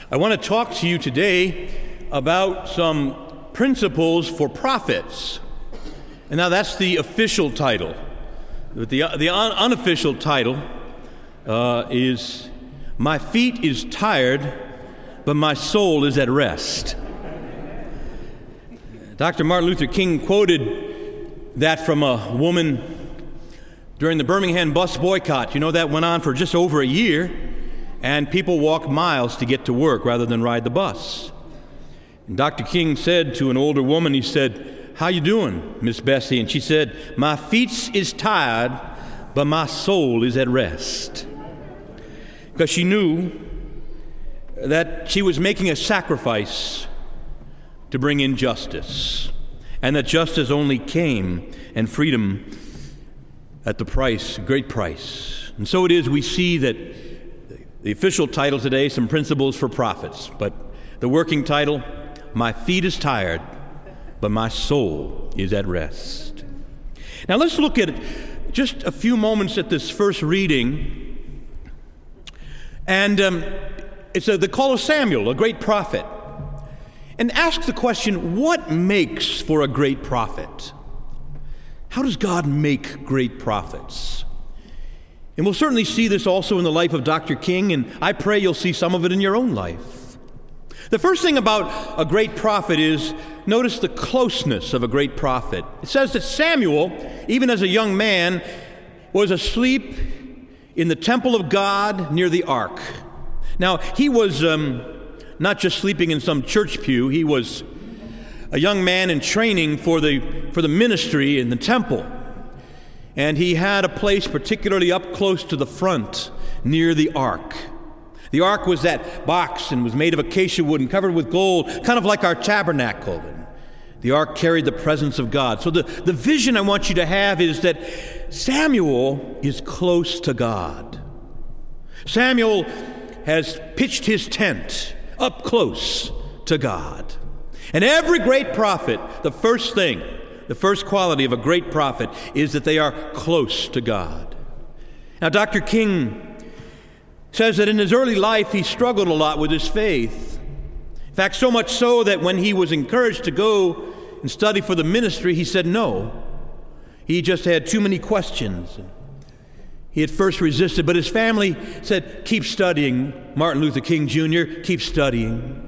I want to talk to you today about some principles for prophets. And now that's the official title. The unofficial title is "My feet is tired, but my soul is at rest." Dr. Martin Luther King quoted that from a woman during the Birmingham bus boycott. You know, that went on for just over a year, and people walked miles to get to work rather than ride the bus. And Dr. King said to an older woman, he said, "How you doing, Miss Bessie?" And she said, "My feet is tired, but my soul is at rest." Because she knew that she was making a sacrifice to bring in justice, and that justice only came and freedom at the price, great price. And so it is we see that the official title today, some principles for prophets, but the working title, "My feet is tired, but my soul is at rest." Now let's look at just a few moments at this first reading, and it's the call of Samuel, a great prophet, and ask the question, what makes for a great prophet? How does God make great prophets? And we'll certainly see this also in the life of Dr. King, and I pray you'll see some of it in your own life. The first thing about a great prophet is, notice the closeness of a great prophet. It says that Samuel, even as a young man, was asleep in the temple of God near the ark. Now, he was not just sleeping in some church pew. He was a young man in training for the ministry in the temple. And he had a place particularly up close to the front near the ark. The ark was that box and was made of acacia wood and covered with gold, kind of like our tabernacle. And the ark carried the presence of God. So the vision I want you to have is that Samuel is close to God. Samuel has pitched his tent up close to God. And every great prophet, the first quality of a great prophet is that they are close to God. Now, Dr. King says that in his early life he struggled a lot with his faith. In fact, so much so that when he was encouraged to go and study for the ministry, he said no. He just had too many questions. He at first resisted, but his family said, "Keep studying, Martin Luther King Jr., keep studying."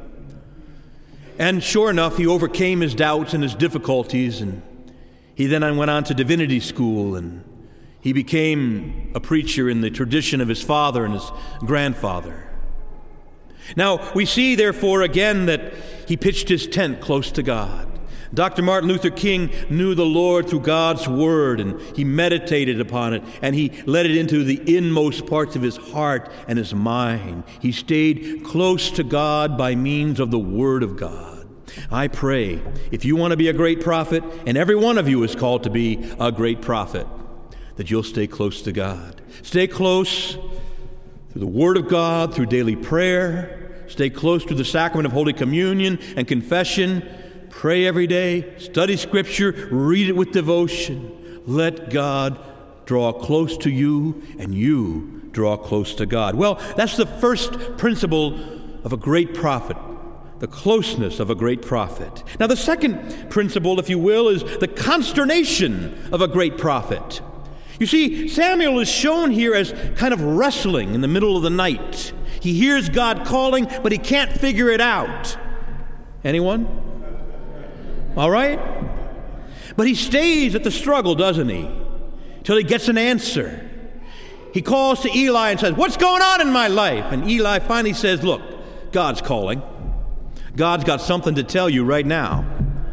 And sure enough, he overcame his doubts and his difficulties, and he then went on to divinity school, and he became a preacher in the tradition of his father and his grandfather. Now, we see, therefore, again, that he pitched his tent close to God. Dr. Martin Luther King knew the Lord through God's Word, and he meditated upon it, and he let it into the inmost parts of his heart and his mind. He stayed close to God by means of the Word of God. I pray, if you want to be a great prophet, and every one of you is called to be a great prophet, that you'll stay close to God. Stay close through the Word of God, through daily prayer. Stay close to the sacrament of Holy Communion and confession. Pray every day, study Scripture, read it with devotion. Let God draw close to you, and you draw close to God. Well, that's the first principle of a great prophet, the closeness of a great prophet. Now, the second principle, if you will, is the consternation of a great prophet. You see, Samuel is shown here as kind of wrestling in the middle of the night. He hears God calling, but he can't figure it out. Anyone? All right? But he stays at the struggle, doesn't he? Till he gets an answer. He calls to Eli and says, "What's going on in my life?" And Eli finally says, "Look, God's calling. God's got something to tell you right now."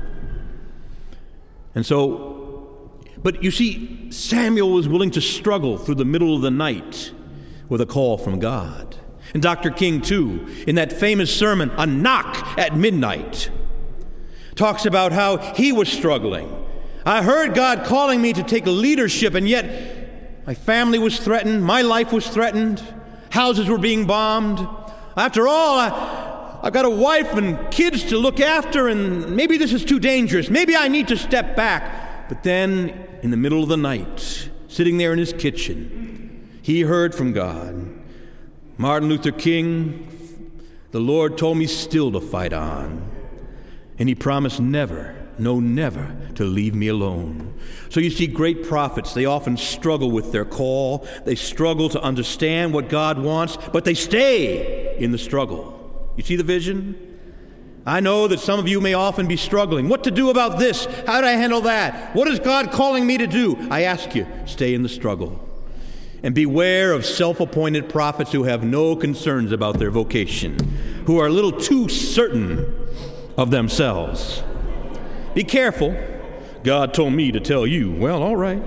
And so, but you see, Samuel was willing to struggle through the middle of the night with a call from God. And Dr. King, too, in that famous sermon, "A Knock at Midnight," talks about how he was struggling. "I heard God calling me to take leadership, and yet my family was threatened, my life was threatened, houses were being bombed. After all, I've got a wife and kids to look after, and maybe this is too dangerous. Maybe I need to step back." But then, in the middle of the night, sitting there in his kitchen, he heard from God. Martin Luther King The Lord told me still to fight on. And He promised never, no, never to leave me alone. So you see, great prophets, they often struggle with their call. They struggle to understand what God wants, but they stay in the struggle. You see the vision? I know that some of you may often be struggling. What to do about this? How do I handle that? What is God calling me to do? I ask you, stay in the struggle. And beware of self-appointed prophets who have no concerns about their vocation, who are a little too certain of themselves. Be careful. God told me to tell you. Well, all right.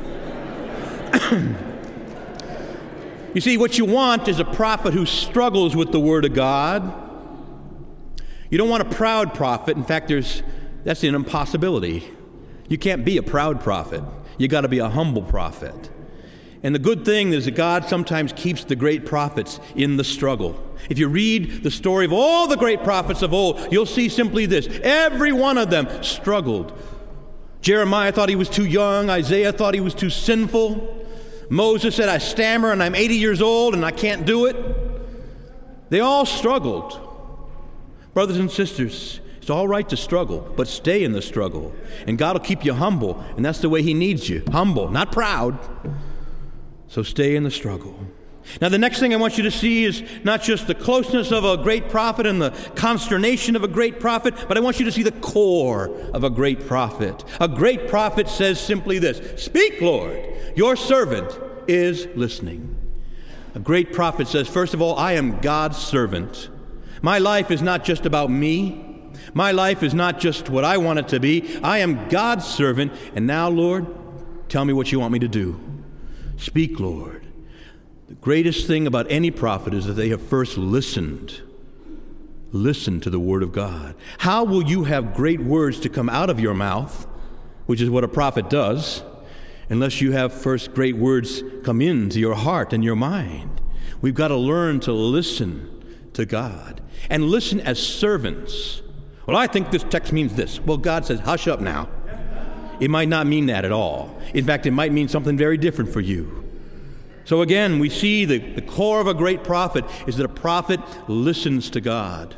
You see, what you want is a prophet who struggles with the Word of God. You don't want a proud prophet. In fact, that's an impossibility. You can't be a proud prophet. You got to be a humble prophet. And the good thing is that God sometimes keeps the great prophets in the struggle. If you read the story of all the great prophets of old, you'll see simply this. Every one of them struggled. Jeremiah thought he was too young. Isaiah thought he was too sinful. Moses said, I stammer and I'm 80 years old and I can't do it. They all struggled. Brothers and sisters, it's all right to struggle, but stay in the struggle. And God will keep you humble, and that's the way He needs you. Humble, not proud. So stay in the struggle. Now, the next thing I want you to see is not just the closeness of a great prophet and the consternation of a great prophet, but I want you to see the core of a great prophet. A great prophet says simply this, Speak, Lord, your servant is listening. A great prophet says, first of all, I am God's servant. My life is not just about me. My life is not just what I want it to be. I am God's servant, and now, Lord, tell me what you want me to do. Speak, Lord. The greatest thing about any prophet is that they have first listened. Listen to the Word of God. How will you have great words to come out of your mouth, which is what a prophet does, unless you have first great words come into your heart and your mind? We've got to learn to listen to God and listen as servants. Well, I think this text means this. Well, God says, hush up now. It might not mean that at all. In fact, it might mean something very different for you. So again, we see the core of a great prophet is that a prophet listens to God.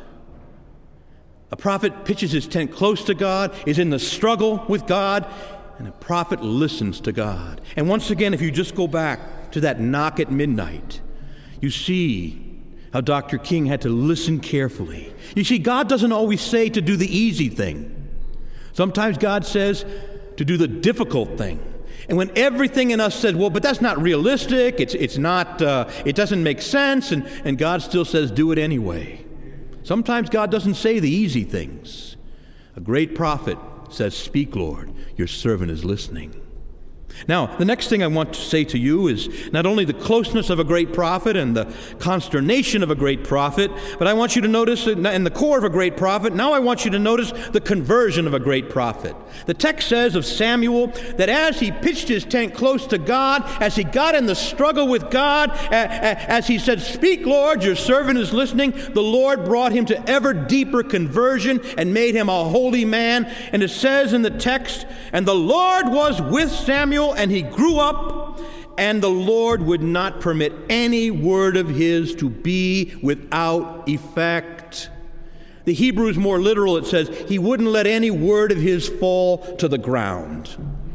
A prophet pitches his tent close to God, is in the struggle with God, and a prophet listens to God. And once again, if you just go back to that knock at midnight, you see how Dr. King had to listen carefully. You see, God doesn't always say to do the easy thing. Sometimes God says to do the difficult thing. And when everything in us says, well, but that's not realistic, it's not, it doesn't make sense, and God still says, do it anyway. Sometimes God doesn't say the easy things. A great prophet says, Speak, Lord, your servant is listening. Now, the next thing I want to say to you is not only the closeness of a great prophet and the consternation of a great prophet, but I want you to notice in the core of a great prophet, now I want you to notice the conversion of a great prophet. The text says of Samuel that as he pitched his tent close to God, as he got in the struggle with God, as he said, Speak, Lord, your servant is listening, the Lord brought him to ever deeper conversion and made him a holy man. And it says in the text, and the Lord was with Samuel, and he grew up, and the Lord would not permit any word of his to be without effect. The Hebrew is more literal. It says, he wouldn't let any word of his fall to the ground.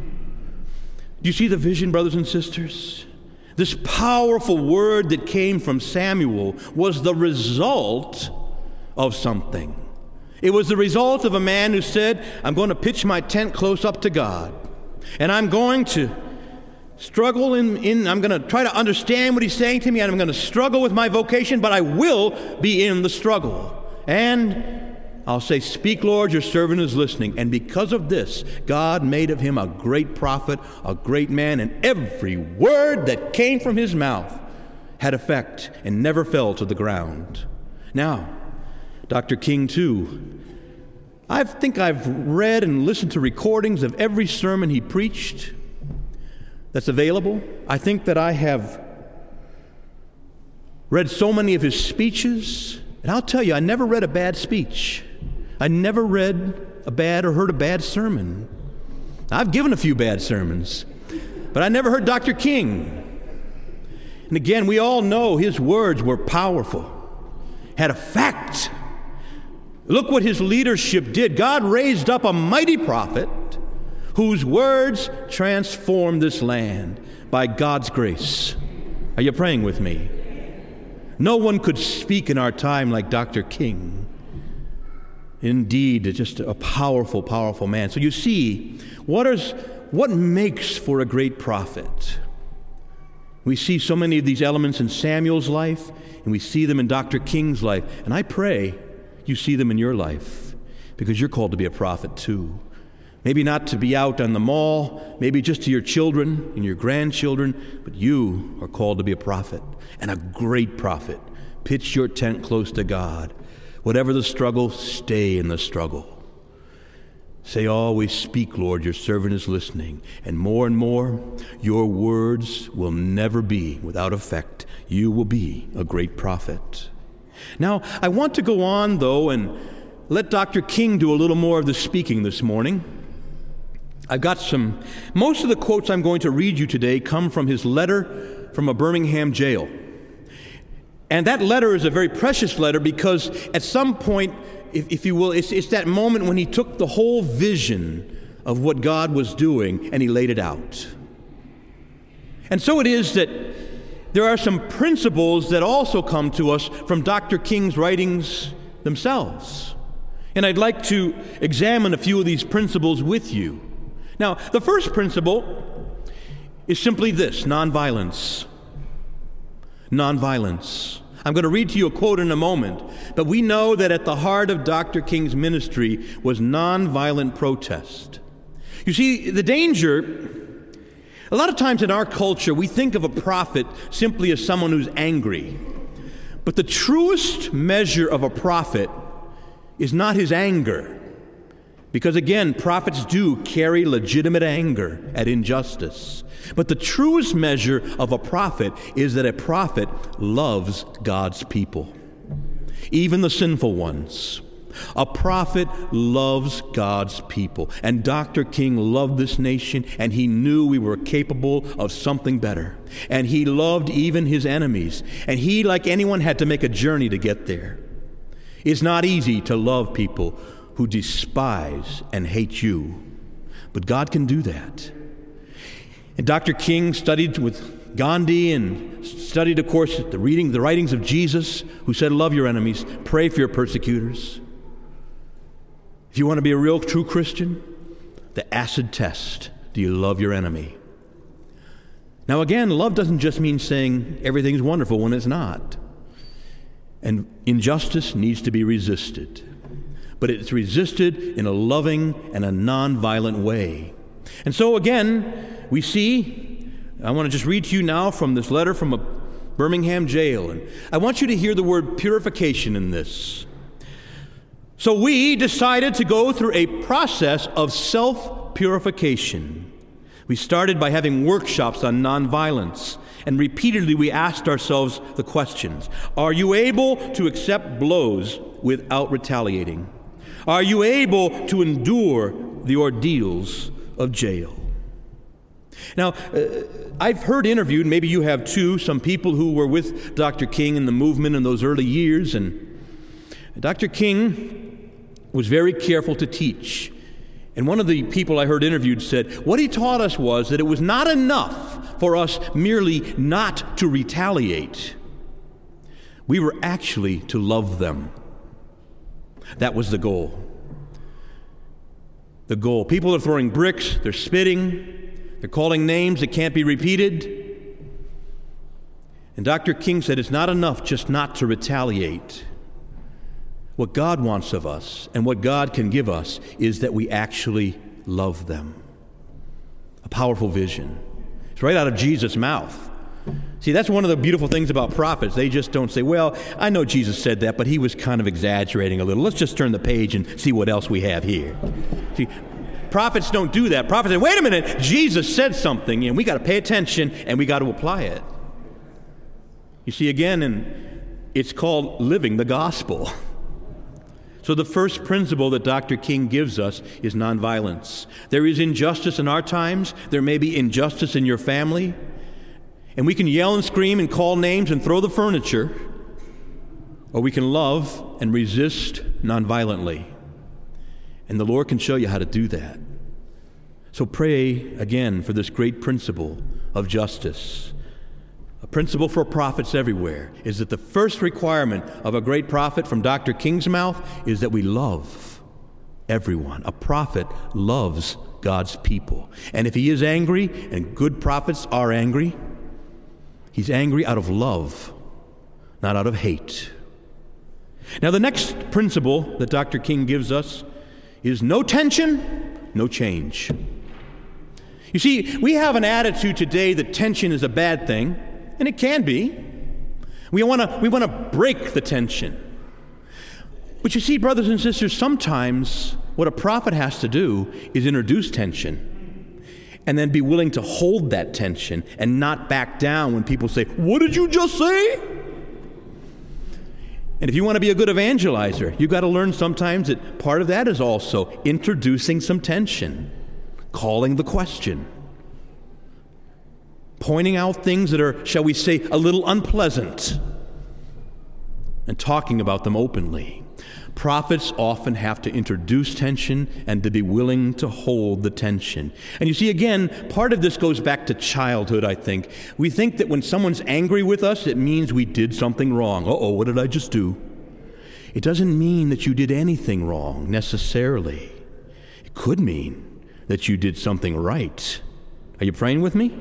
Do you see the vision, brothers and sisters? This powerful word that came from Samuel was the result of something. It was the result of a man who said, I'm going to pitch my tent close up to God. And I'm going to struggle I'm going to try to understand what he's saying to me, and I'm going to struggle with my vocation, but I will be in the struggle. And I'll say, Speak, Lord, your servant is listening. And because of this, God made of him a great prophet, a great man, and every word that came from his mouth had effect and never fell to the ground. Now, Dr. King, too, I think I've read and listened to recordings of every sermon he preached that's available. I think that I have read so many of his speeches, and I'll tell you, I never read a bad speech. I never read a bad or heard a bad sermon. I've given a few bad sermons, but I never heard Dr. King. And again, we all know his words were powerful. had effect. Look what his leadership did. God raised up a mighty prophet whose words transformed this land by God's grace. Are you praying with me? No one could speak in our time like Dr. King. Indeed, just a powerful, powerful man. So you see, what makes for a great prophet? We see so many of these elements in Samuel's life, and we see them in Dr. King's life. And I pray you see them in your life, because you're called to be a prophet too. Maybe not to be out on the mall, maybe just to your children and your grandchildren, but you are called to be a prophet, and a great prophet. Pitch your tent close to God. Whatever the struggle, stay in the struggle. Say, always speak, Lord, your servant is listening. And more, your words will never be without effect. You will be a great prophet. Now, I want to go on, though, and let Dr. King do a little more of the speaking this morning. I've got most of the quotes I'm going to read you today come from his letter from a Birmingham jail. And that letter is a very precious letter because at some point, if you will, it's that moment when he took the whole vision of what God was doing and he laid it out. And so it is that there are some principles that also come to us from Dr. King's writings themselves. And I'd like to examine a few of these principles with you. Now, the first principle is simply this: nonviolence. Nonviolence. I'm going to read to you a quote in a moment, but we know that at the heart of Dr. King's ministry was nonviolent protest. You see, the danger, a lot of times in our culture, we think of a prophet simply as someone who's angry. But the truest measure of a prophet is not his anger. Because again, prophets do carry legitimate anger at injustice. But the truest measure of a prophet is that a prophet loves God's people, even the sinful ones. A prophet loves God's people. And Dr. King loved this nation, and he knew we were capable of something better. And he loved even his enemies. And he, like anyone, had to make a journey to get there. It's not easy to love people who despise and hate you, but God can do that. And Dr. King studied with Gandhi and studied, of course, the writings of Jesus, who said, love your enemies, pray for your persecutors. If you want to be a real, true Christian, the acid test: do you love your enemy? Now again, love doesn't just mean saying everything's wonderful when it's not. And injustice needs to be resisted. But it's resisted in a loving and a nonviolent way. And so again, we see, I want to just read to you now from this letter from a Birmingham jail. And I want you to hear the word purification in this. So we decided to go through a process of self-purification. We started by having workshops on nonviolence. And repeatedly we asked ourselves the questions: are you able to accept blows without retaliating? Are you able to endure the ordeals of jail? Now, I've heard interviewed, maybe you have too, some people who were with Dr. King in the movement in those early years. And Dr. King was very careful to teach. And one of the people I heard interviewed said, what he taught us was that it was not enough for us merely not to retaliate. We were actually to love them. That was the goal. The goal. People are throwing bricks, they're spitting, they're calling names that can't be repeated. And Dr. King said it's not enough just not to retaliate. What God wants of us and what God can give us is that we actually love them. A powerful vision. It's right out of Jesus' mouth. See, that's one of the beautiful things about prophets. They just don't say, well, I know Jesus said that, but he was kind of exaggerating a little. Let's just turn the page and see what else we have here. See, prophets don't do that. Prophets say, wait a minute, Jesus said something, and we got to pay attention, and we got to apply it. You see, again, and it's called living the gospel. So the first principle that Dr. King gives us is nonviolence. There is injustice in our times. There may be injustice in your family. And we can yell and scream and call names and throw the furniture, or we can love and resist nonviolently. And the Lord can show you how to do that. So pray again for this great principle of justice. A principle for prophets everywhere is that the first requirement of a great prophet from Dr. King's mouth is that we love everyone. A prophet loves God's people. And if he is angry, and good prophets are angry, he's angry out of love, not out of hate. Now, the next principle that Dr. King gives us is no tension, no change. You see, we have an attitude today that tension is a bad thing, and it can be. We want to break the tension. But you see, brothers and sisters, sometimes what a prophet has to do is introduce tension and then be willing to hold that tension and not back down when people say, "What did you just say?" And if you want to be a good evangelizer, you've got to learn sometimes that part of that is also introducing some tension, calling the question, pointing out things that are, shall we say, a little unpleasant, and talking about them openly. Prophets often have to introduce tension and to be willing to hold the tension. And you see, again, part of this goes back to childhood, I think. We think that when someone's angry with us, it means we did something wrong. Uh-oh, what did I just do? It doesn't mean that you did anything wrong, necessarily. It could mean that you did something right. Are you praying with me?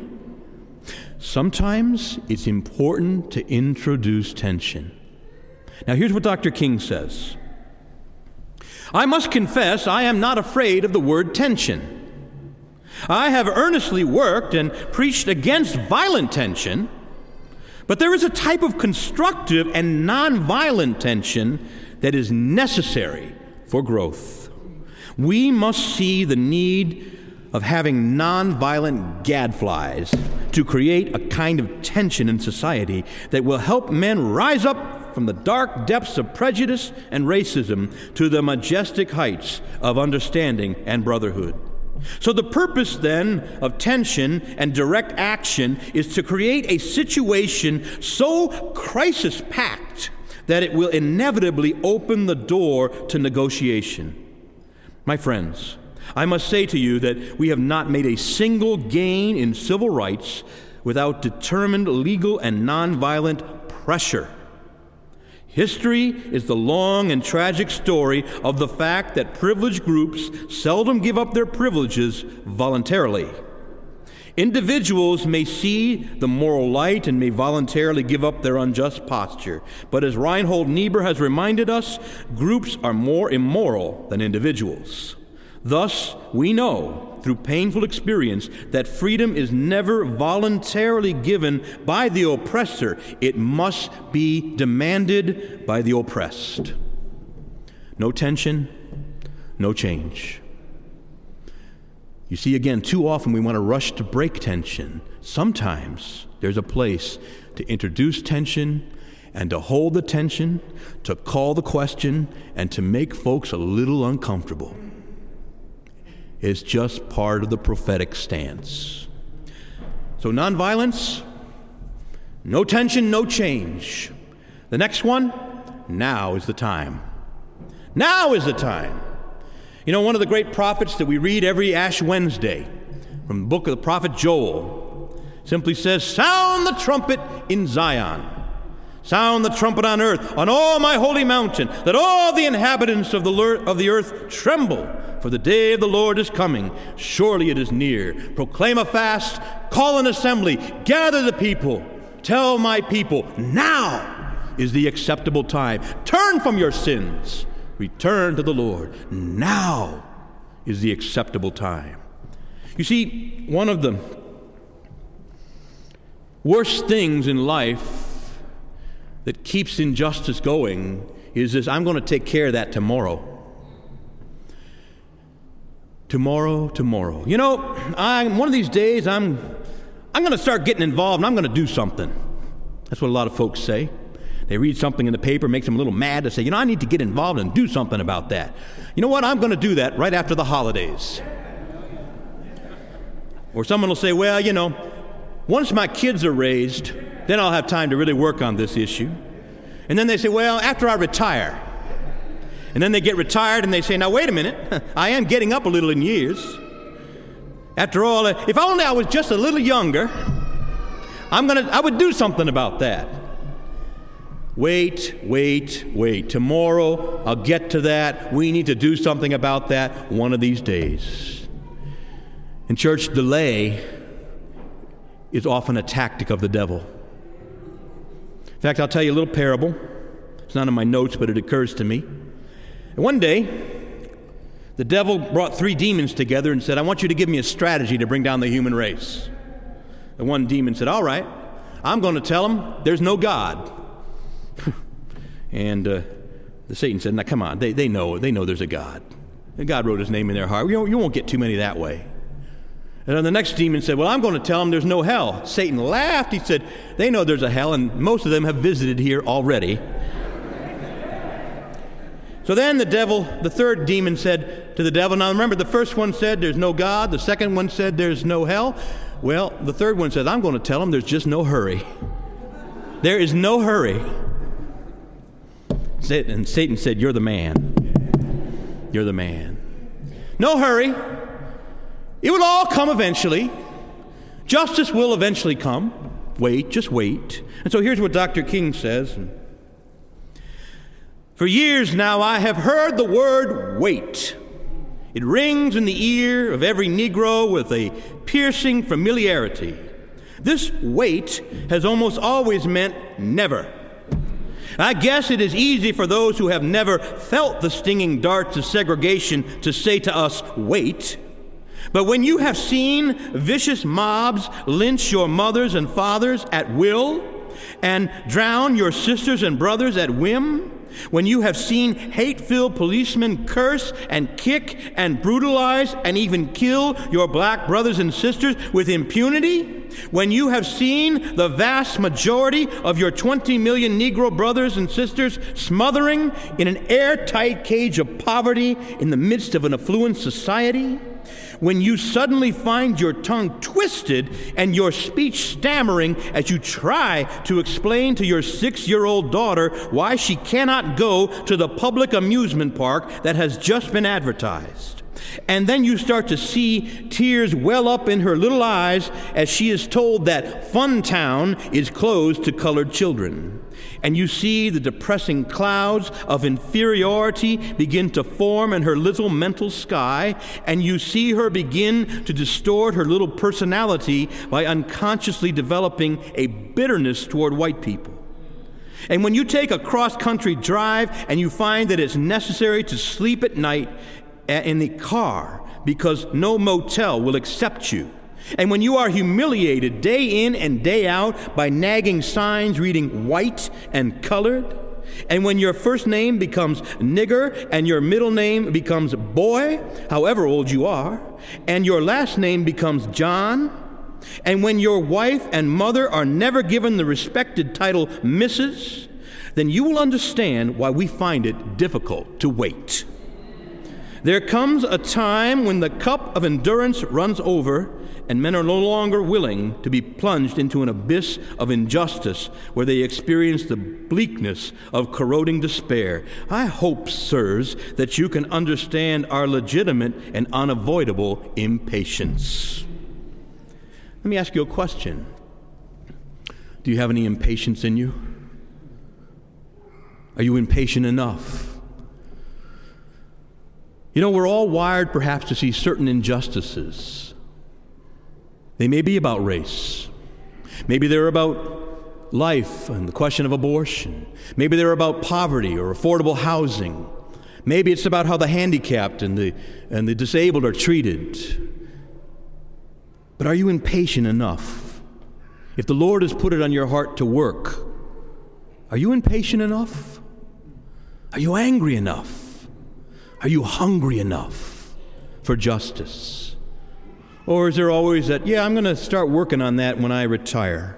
Sometimes it's important to introduce tension. Now, here's what Dr. King says. I must confess I am not afraid of the word tension. I have earnestly worked and preached against violent tension, but there is a type of constructive and nonviolent tension that is necessary for growth. We must see the need of having nonviolent gadflies to create a kind of tension in society that will help men rise up from the dark depths of prejudice and racism to the majestic heights of understanding and brotherhood. So the purpose then of tension and direct action is to create a situation so crisis-packed that it will inevitably open the door to negotiation. My friends, I must say to you that we have not made a single gain in civil rights without determined legal and nonviolent pressure. History is the long and tragic story of the fact that privileged groups seldom give up their privileges voluntarily. Individuals may see the moral light and may voluntarily give up their unjust posture. But as Reinhold Niebuhr has reminded us, groups are more immoral than individuals. Thus, we know through painful experience that freedom is never voluntarily given by the oppressor. It must be demanded by the oppressed. No tension, no change. You see, again, too often we want to rush to break tension. Sometimes there's a place to introduce tension and to hold the tension, to call the question, and to make folks a little uncomfortable. It's just part of the prophetic stance. So nonviolence, no tension, no change. The next one, now is the time. Now is the time. You know, one of the great prophets that we read every Ash Wednesday from the book of the prophet Joel simply says, "Sound the trumpet in Zion. Sound the trumpet on earth, on all my holy mountain. Let all the inhabitants of the earth tremble, for the day of the Lord is coming. Surely it is near. Proclaim a fast, call an assembly, gather the people. Tell my people, now is the acceptable time. Turn from your sins. Return to the Lord. Now is the acceptable time." You see, one of the worst things in life that keeps injustice going is this: I'm going to take care of that tomorrow. Tomorrow. You know, one of these days I'm going to start getting involved and I'm going to do something. That's what a lot of folks say. They read something in the paper, makes them a little mad. They say, you know, I need to get involved and do something about that. You know what? I'm going to do that right after the holidays. Or someone will say, well, you know, once my kids are raised, then I'll have time to really work on this issue. And then they say, well, after I retire. And then they get retired and they say, now wait a minute, I am getting up a little in years. After all, if only I was just a little younger, I would do something about that. Wait. Tomorrow, I'll get to that. We need to do something about that one of these days. In church, delay is often a tactic of the devil. In fact, I'll tell you a little parable. It's not in my notes, but it occurs to me. And one day, the devil brought 3 demons together and said, I want you to give me a strategy to bring down the human race. The one demon said, all right, I'm going to tell them there's no God. And the Satan said, now come on, they know there's a God. And God wrote his name in their heart. You won't get too many that way. And then the next demon said, well, I'm going to tell them there's no hell. Satan laughed. He said, they know there's a hell, and most of them have visited here already. So then the third demon said to the devil, now remember, the first one said there's no God. The second one said there's no hell. Well, the third one says, I'm going to tell them there's just no hurry. There is no hurry. And Satan said, you're the man. You're the man. No hurry. It will all come eventually. Justice will eventually come. Wait, just wait. And so here's what Dr. King says. For years now I have heard the word wait. It rings in the ear of every Negro with a piercing familiarity. This wait has almost always meant never. I guess it is easy for those who have never felt the stinging darts of segregation to say to us, wait. But when you have seen vicious mobs lynch your mothers and fathers at will and drown your sisters and brothers at whim, when you have seen hate-filled policemen curse and kick and brutalize and even kill your black brothers and sisters with impunity, when you have seen the vast majority of your 20 million Negro brothers and sisters smothering in an airtight cage of poverty in the midst of an affluent society, when you suddenly find your tongue twisted and your speech stammering as you try to explain to your 6-year-old daughter why she cannot go to the public amusement park that has just been advertised. And then you start to see tears well up in her little eyes as she is told that Funtown is closed to colored children. And you see the depressing clouds of inferiority begin to form in her little mental sky, and you see her begin to distort her little personality by unconsciously developing a bitterness toward white people. And when you take a cross-country drive and you find that it's necessary to sleep at night in the car because no motel will accept you, and when you are humiliated day in and day out by nagging signs reading white and colored, and when your first name becomes nigger and your middle name becomes boy, however old you are, and your last name becomes John, and when your wife and mother are never given the respected title Mrs., then you will understand why we find it difficult to wait. There comes a time when the cup of endurance runs over and men are no longer willing to be plunged into an abyss of injustice where they experience the bleakness of corroding despair. I hope, sirs, that you can understand our legitimate and unavoidable impatience. Let me ask you a question. Do you have any impatience in you? Are you impatient enough? You know, we're all wired perhaps to see certain injustices. They may be about race. Maybe they're about life and the question of abortion. Maybe they're about poverty or affordable housing. Maybe it's about how the handicapped and the disabled are treated. But are you impatient enough? If the Lord has put it on your heart to work, are you impatient enough? Are you angry enough? Are you hungry enough for justice? Or is there always that, I'm going to start working on that when I retire?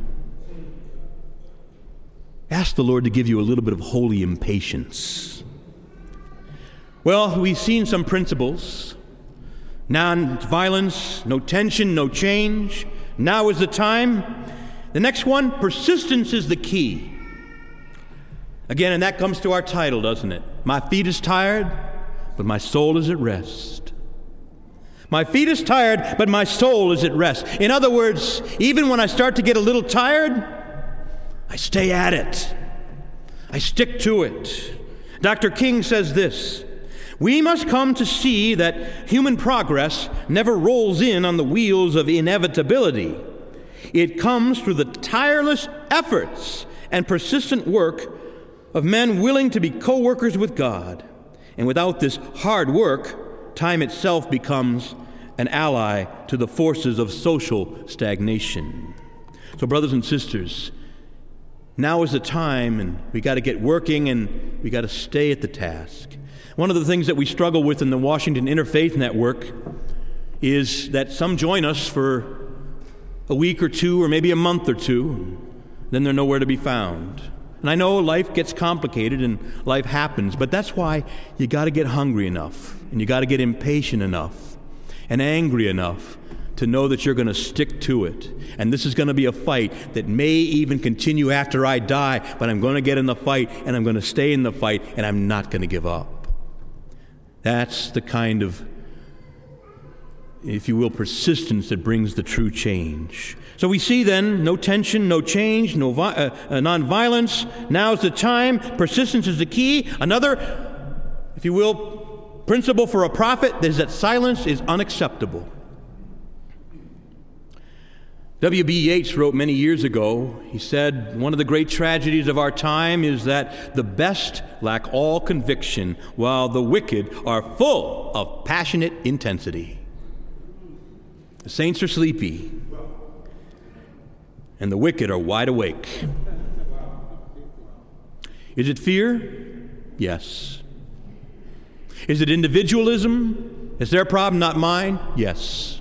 Ask the Lord to give you a little bit of holy impatience. Well, we've seen some principles. Non-violence, no tension, no change. Now is the time. The next one, persistence is the key. Again, and that comes to our title, doesn't it? My feet is tired, but my soul is at rest. My feet is tired, but my soul is at rest. In other words, even when I start to get a little tired, I stay at it. I stick to it. Dr. King says this: we must come to see that human progress never rolls in on the wheels of inevitability. It comes through the tireless efforts and persistent work of men willing to be co-workers with God. And without this hard work, time itself becomes an ally to the forces of social stagnation. So, brothers and sisters, now is the time, and we got to get working, and we got to stay at the task. One of the things that we struggle with in the Washington Interfaith Network is that some join us for a week or two, or maybe a month or two, then they're nowhere to be found. And I know life gets complicated and life happens, but that's why you got to get hungry enough, and you got to get impatient enough and angry enough to know that you're going to stick to it. And this is going to be a fight that may even continue after I die, but I'm going to get in the fight, and I'm going to stay in the fight, and I'm not going to give up. That's the kind of, if you will, persistence that brings the true change. So we see then, no tension, no change, no nonviolence. Now's the time. Persistence is the key. Another, if you will, principle for a prophet is that silence is unacceptable. W.B. Yeats wrote many years ago, he said, one of the great tragedies of our time is that the best lack all conviction, while the wicked are full of passionate intensity. The saints are sleepy, and the wicked are wide awake. Is it fear? Yes. Is it individualism? It's their problem, not mine? Yes.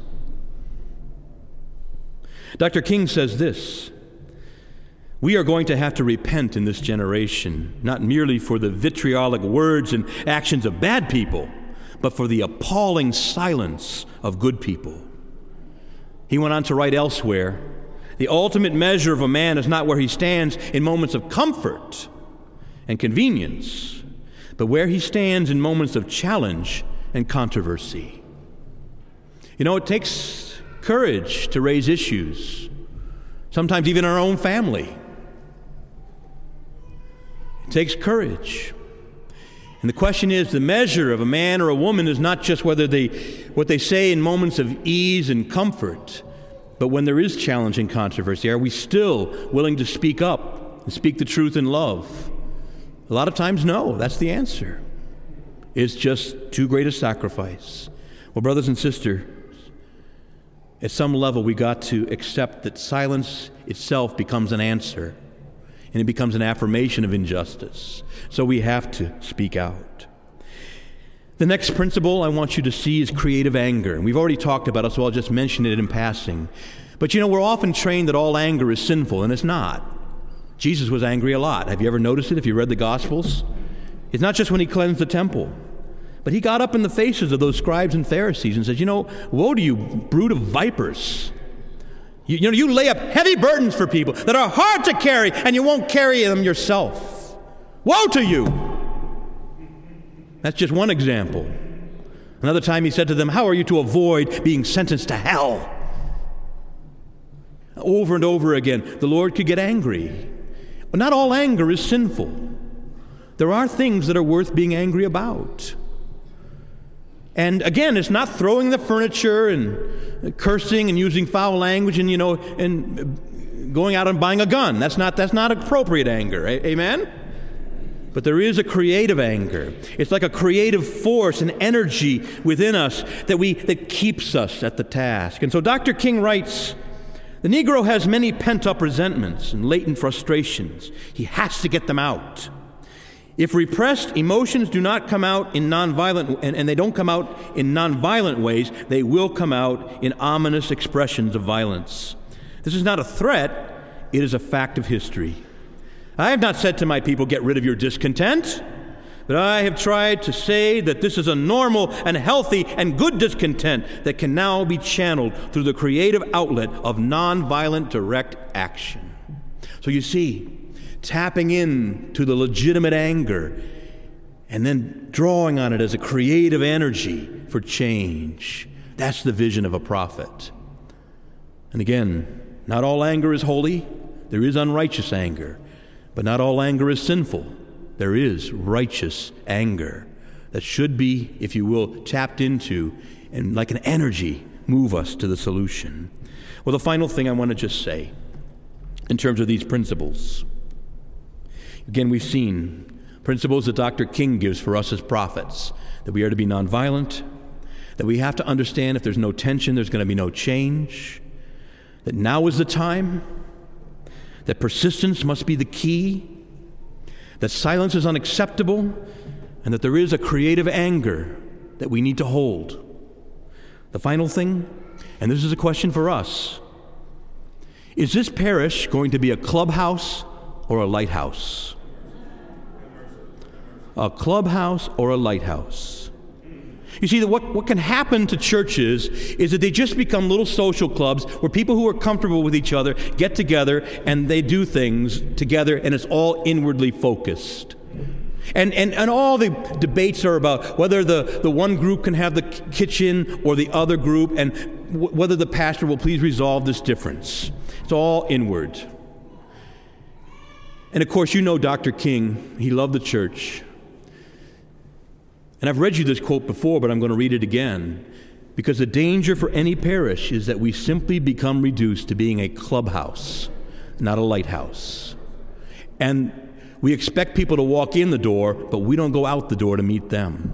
Dr. King says this: we are going to have to repent in this generation, not merely for the vitriolic words and actions of bad people, but for the appalling silence of good people. He went on to write elsewhere, the ultimate measure of a man is not where he stands in moments of comfort and convenience, but where he stands in moments of challenge and controversy. You know, it takes courage to raise issues, sometimes even our own family. It takes courage. And the question is, the measure of a man or a woman is not just what they say in moments of ease and comfort, but when there is challenge and controversy, are we still willing to speak up and speak the truth in love? A lot of times, no, that's the answer. It's just too great a sacrifice. Well, brothers and sisters, at some level, we got to accept that silence itself becomes an answer, and it becomes an affirmation of injustice. So we have to speak out. The next principle I want you to see is creative anger. And we've already talked about it, so I'll just mention it in passing. But you know, we're often trained that all anger is sinful, and it's not. Jesus was angry a lot. Have you ever noticed it if you read the Gospels? It's not just when he cleansed the temple. But he got up in the faces of those scribes and Pharisees and said, you know, woe to you, brood of vipers. You lay up heavy burdens for people that are hard to carry, and you won't carry them yourself. Woe to you! That's just one example. Another time he said to them, how are you to avoid being sentenced to hell? Over and over again, the Lord could get angry. But not all anger is sinful. There are things that are worth being angry about. And again, it's not throwing the furniture and cursing and using foul language and, and going out and buying a gun. That's not appropriate anger. Amen? But there is a creative anger. It's like a creative force and energy within us that keeps us at the task. And so Dr. King writes, the Negro has many pent-up resentments and latent frustrations. He has to get them out. If repressed emotions do not come out in nonviolent, and they don't come out in nonviolent ways, they will come out in ominous expressions of violence. This is not a threat, it is a fact of history. I have not said to my people, get rid of your discontent, but I have tried to say that this is a normal and healthy and good discontent that can now be channeled through the creative outlet of nonviolent direct action. So you see, tapping into the legitimate anger and then drawing on it as a creative energy for change. That's the vision of a prophet. And again, not all anger is holy. There is unrighteous anger. But not all anger is sinful. There is righteous anger that should be, if you will, tapped into and like an energy move us to the solution. Well, the final thing I want to just say in terms of these principles. Again, we've seen principles that Dr. King gives for us as prophets, that we are to be nonviolent, that we have to understand if there's no tension, there's going to be no change, that now is the time, that persistence must be the key, that silence is unacceptable, and that there is a creative anger that we need to hold. The final thing, and this is a question for us, is this parish going to be a clubhouse or a lighthouse? A clubhouse or a lighthouse? You see, what can happen to churches is that they just become little social clubs where people who are comfortable with each other get together and they do things together, and it's all inwardly focused. And all the debates are about whether the one group can have the kitchen or the other group, and whether the pastor will please resolve this difference. It's all inward. And of course, you know Dr. King. He loved the church. And I've read you this quote before, but I'm going to read it again. Because the danger for any parish is that we simply become reduced to being a clubhouse, not a lighthouse. And we expect people to walk in the door, but we don't go out the door to meet them.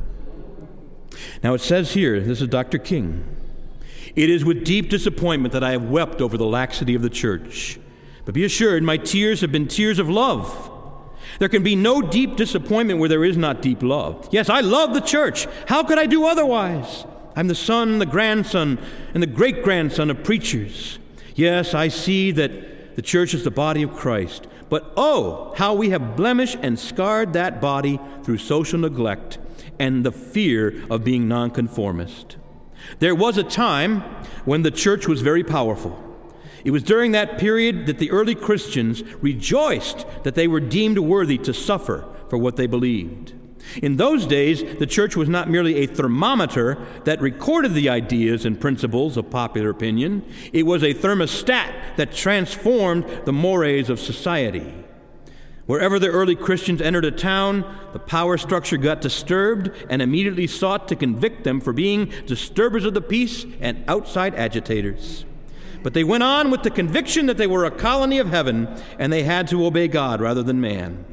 Now it says here, this is Dr. King, "It is with deep disappointment that I have wept over the laxity of the church. But be assured, my tears have been tears of love. There can be no deep disappointment where there is not deep love. Yes, I love the church. How could I do otherwise? I'm the son, the grandson, and the great-grandson of preachers. Yes, I see that the church is the body of Christ. But oh, how we have blemished and scarred that body through social neglect and the fear of being nonconformist. There was a time when the church was very powerful. It was during that period that the early Christians rejoiced that they were deemed worthy to suffer for what they believed. In those days, the church was not merely a thermometer that recorded the ideas and principles of popular opinion. It was a thermostat that transformed the mores of society. Wherever the early Christians entered a town, the power structure got disturbed and immediately sought to convict them for being disturbers of the peace and outside agitators. But they went on with the conviction that they were a colony of heaven and they had to obey God rather than man.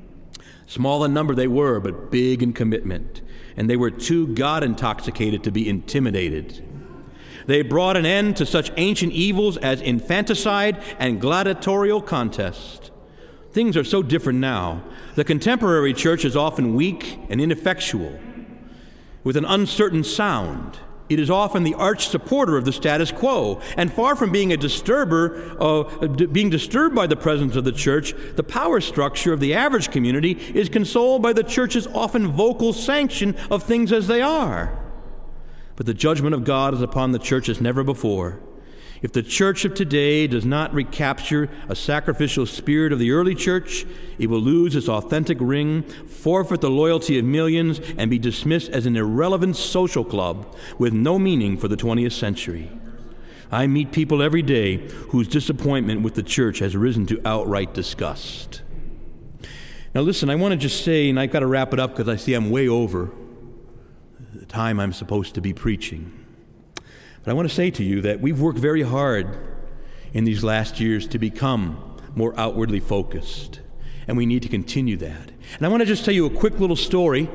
Small in number they were, but big in commitment, and they were too God-intoxicated to be intimidated. They brought an end to such ancient evils as infanticide and gladiatorial contest. Things are so different now. The contemporary church is often weak and ineffectual, with an uncertain sound. It is often the arch supporter of the status quo, and far from being a disturber, being disturbed by the presence of the church, the power structure of the average community is consoled by the church's often vocal sanction of things as they are. But the judgment of God is upon the church as never before. If the church of today does not recapture a sacrificial spirit of the early church, it will lose its authentic ring, forfeit the loyalty of millions, and be dismissed as an irrelevant social club with no meaning for the 20th century. I meet people every day whose disappointment with the church has risen to outright disgust. Now listen, I want to just say, and I've got to wrap it up because I see I'm way over the time I'm supposed to be preaching. But I want to say to you that we've worked very hard in these last years to become more outwardly focused, and we need to continue that. And I want to just tell you a quick little story.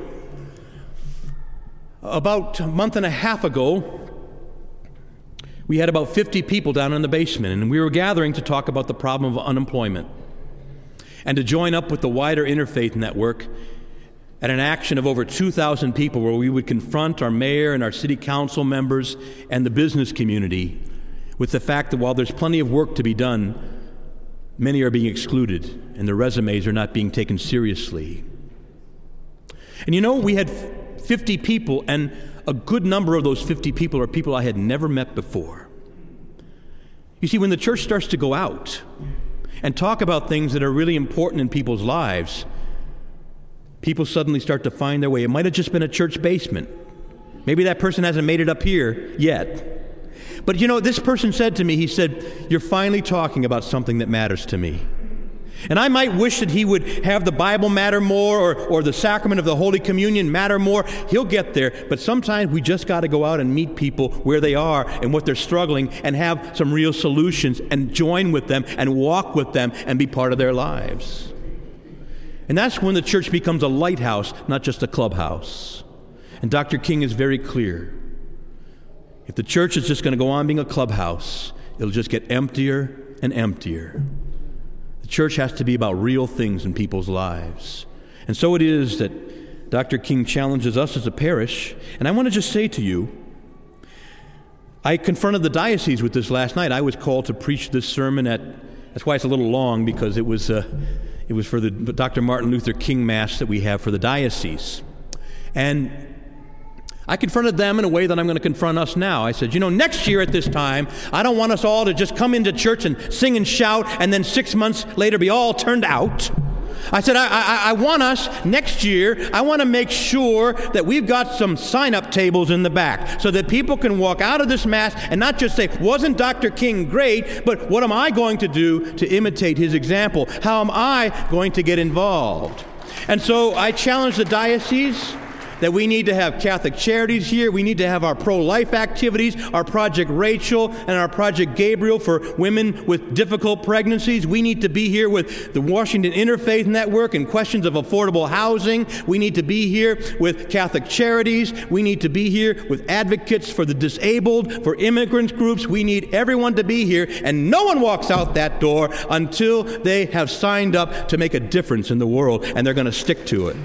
About a month and a half ago, we had about 50 people down in the basement, and we were gathering to talk about the problem of unemployment and to join up with the wider interfaith network at an action of over 2,000 people where we would confront our mayor and our city council members and the business community with the fact that while there's plenty of work to be done, many are being excluded and their resumes are not being taken seriously. And you know, we had 50 people, and a good number of those 50 people are people I had never met before. You see, when the church starts to go out and talk about things that are really important in people's lives, people suddenly start to find their way. It might have just been a church basement. Maybe that person hasn't made it up here yet. But this person said to me, he said, "You're finally talking about something that matters to me." And I might wish that he would have the Bible matter more or the sacrament of the Holy Communion matter more. He'll get there. But sometimes we just got to go out and meet people where they are and what they're struggling and have some real solutions and join with them and walk with them and be part of their lives. And that's when the church becomes a lighthouse, not just a clubhouse. And Dr. King is very clear. If the church is just going to go on being a clubhouse, it'll just get emptier and emptier. The church has to be about real things in people's lives. And so it is that Dr. King challenges us as a parish. And I want to just say to you, I confronted the diocese with this last night. I was called to preach this sermon that's why it's a little long, because it was for the Dr. Martin Luther King Mass that we have for the diocese. And I confronted them in a way that I'm going to confront us now. I said, next year at this time, I don't want us all to just come into church and sing and shout and then 6 months later be all turned out. I said, I want us next year, I want to make sure that we've got some sign-up tables in the back so that people can walk out of this Mass and not just say, "Wasn't Dr. King great?" but what am I going to do to imitate his example? How am I going to get involved? And so I challenged the diocese that we need to have Catholic Charities here. We need to have our pro-life activities, our Project Rachel and our Project Gabriel for women with difficult pregnancies. We need to be here with the Washington Interfaith Network and questions of affordable housing. We need to be here with Catholic Charities. We need to be here with advocates for the disabled, for immigrant groups. We need everyone to be here, and no one walks out that door until they have signed up to make a difference in the world, and they're going to stick to it.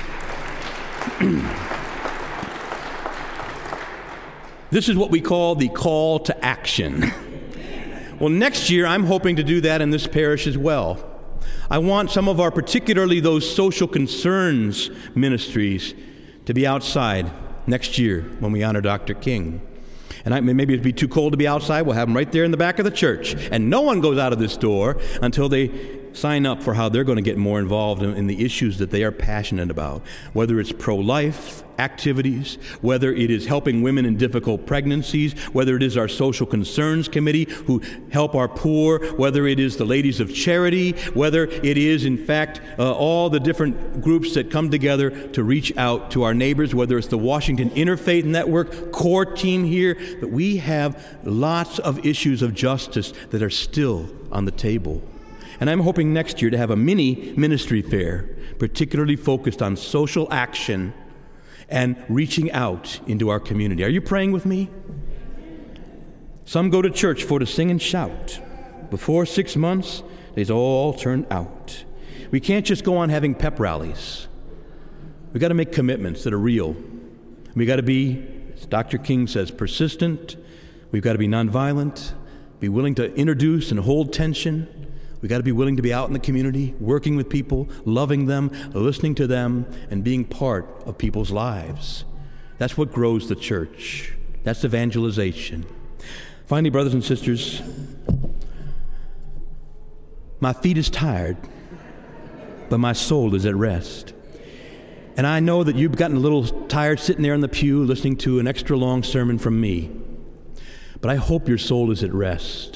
This is what we call the call to action. Well, next year I'm hoping to do that in this parish as well. I want some of our, particularly those social concerns ministries, to be outside next year when we honor Dr. King. And maybe it'd be too cold to be outside. We'll have them right there in the back of the church. And no one goes out of this door until they sign up for how they're going to get more involved in the issues that they are passionate about, whether it's pro-life activities, whether it is helping women in difficult pregnancies, whether it is our social concerns committee who help our poor, whether it is the Ladies of Charity, whether it is, in fact, all the different groups that come together to reach out to our neighbors, whether it's the Washington Interfaith Network, core team here. But we have lots of issues of justice that are still on the table. And I'm hoping next year to have a mini ministry fair, particularly focused on social action and reaching out into our community. Are you praying with me? Some go to church for to sing and shout. Before 6 months, they's all turned out. We can't just go on having pep rallies. We've got to make commitments that are real. We've got to be, as Dr. King says, persistent. We've got to be nonviolent, be willing to introduce and hold tension. We've got to be willing to be out in the community, working with people, loving them, listening to them, and being part of people's lives. That's what grows the church. That's evangelization. Finally, brothers and sisters, my feet is tired, but my soul is at rest. And I know that you've gotten a little tired sitting there in the pew listening to an extra long sermon from me. But I hope your soul is at rest.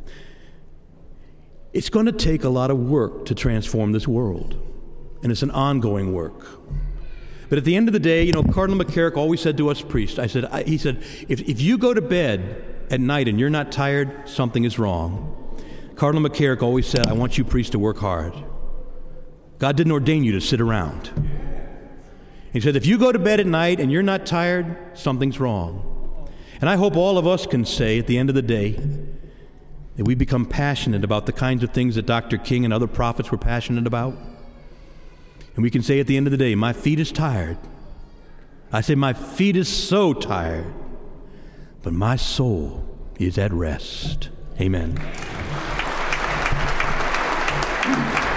It's going to take a lot of work to transform this world, and it's an ongoing work. But at the end of the day, Cardinal McCarrick always said to us priests, he said, if you go to bed at night and you're not tired, something is wrong. Cardinal McCarrick always said, I want you priests to work hard. God didn't ordain you to sit around. He said, if you go to bed at night and you're not tired, something's wrong. And I hope all of us can say at the end of the day that we become passionate about the kinds of things that Dr. King and other prophets were passionate about. And we can say at the end of the day, my feet is tired. I say, my feet is so tired, but my soul is at rest. Amen.